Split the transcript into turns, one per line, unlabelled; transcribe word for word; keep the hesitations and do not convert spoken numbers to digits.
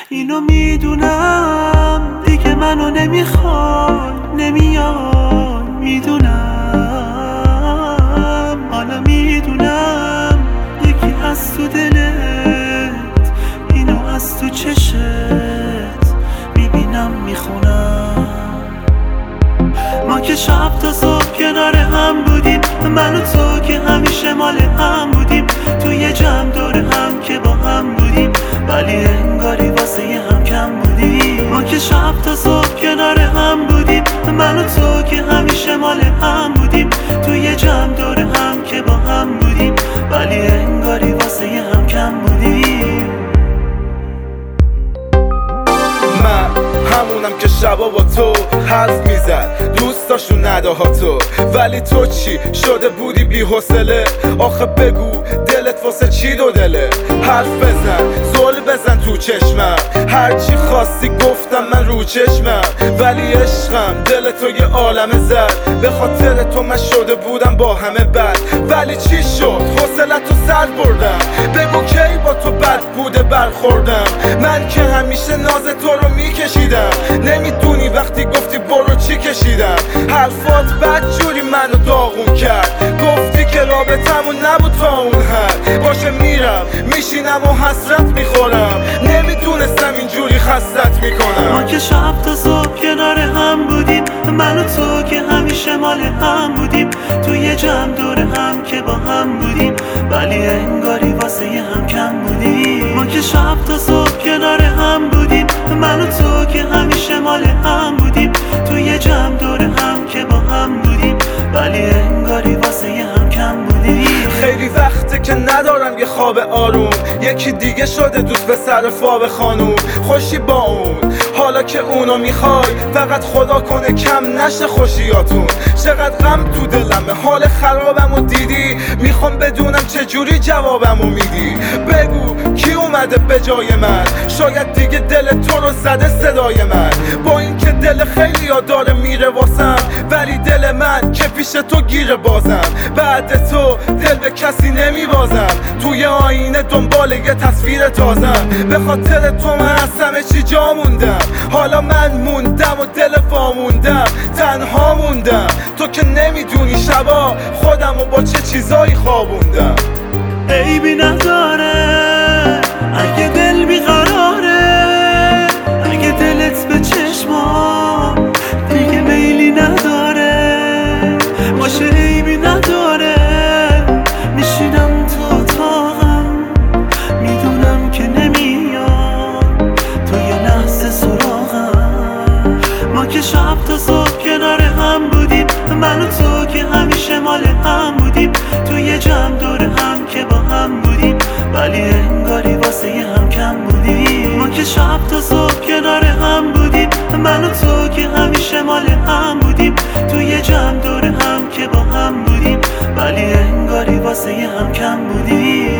اینو میدونم دیگه منو نمیخواد نمیاد، میدونم حالا میدونم یکی از تو دلت، اینو از تو چشت میبینم میخونم. ما که شب تا صبح کنار هم بودیم، من و تو که همیشه مال هم بودیم، توی یه جمع دور هم که با هم بودیم، ولی انگاری واسه یه هم کم بودیم. ما که شب تا صبح کنار هم بودیم، من و تو که همیشه مال هم بودیم، توی یه جمع دور هم که با هم بودیم، ولی انگاری واسه یه هم کم بودیم.
من همونم که شبا با تو حرف میزد، دوست داشتون نداها تو، ولی تو چی شده بودی بی حوصله؟ آخه بگو دلت واسه چی دو دله؟ حرف بزن زل بزن تو چشمم، هرچی خواستی گفتم من رو چشمم، ولی عشقم دل تو یه عالمه زد، به خاطر تو من شده بودم با همه بد، ولی چی شد حوصلت تو سر بردم؟ بگو کی با تو بد بوده برخوردم؟ من که همیشه ناز تو رو میکشیدم، نمیدونی وقتی گفتی برو چی کشیدم. حرفات بد جوری منو داغون کرد، گفتی که رابطمون نبود تا اون حد، باشه میرم میشینم و حسرت میخورم، نمیدونستم اینجوری خستت میکنم.
ما که شب تا صبح کنار هم بودیم، من و تو که همیشه مال هم بودیم، توی یه جمع دور هم که با هم بودیم، ولی انگاری واسه یه هم کم بودیم. ما که شب تا صبح کنار هم بودیم، من و تو که همیشه مال هم بودیم، توی یه جمع دور هم که با هم بودیم، ولی انگاری واسه یه هم کم بودیم.
خیلی وقته که ندارم یه خواب آروم، یکی دیگه شده دوست به سر فاب خانوم، خوشی با اون حالا که اونو میخوای، فقط خدا کنه کم نشه خوشیاتون. چقدر غم تو دلمه، حال خرابمو دیدی، میخوام بدونم چجوری جوابمو میدی. بگو کی اومده به جای من، شاید دیگه دل تو رو زده صدای من، با اینکه دل خیلی ها داره میره واسم، ولی دل من که پیش تو گیره بازم. بعد تو دل به کسی نمیبازم، توی آینه دنبال یه تصویر تازم، به خاطر تو من از همه چی جا موندم، حالا من موندم و دل واموندم، تنها موندم. تو که نمیدونی شبا خودم و با چه چیزایی خوابوندم.
عیبی نداره اگه دل بیقراره، اگه دلت به چشمام دیگه میلی نداره، باشه عیبی نداره میشینم تو اتاقم، میدونم که نمیاد تو یه لحظه سراغم. ما که شب تا صبح کنار هم بودیم، من و تو که همیشه مال هم بودیم، تو یه جمع دور هم که با هم booty ولی انگاری واسه یه هم کم بودیم. ما که شب تا صبح کنار هم بودیم، من و تو که همیشه مال هم بودیم، تو یه جمع دور هم که با هم بودیم ولی انگاری واسه یه هم کم بودیم.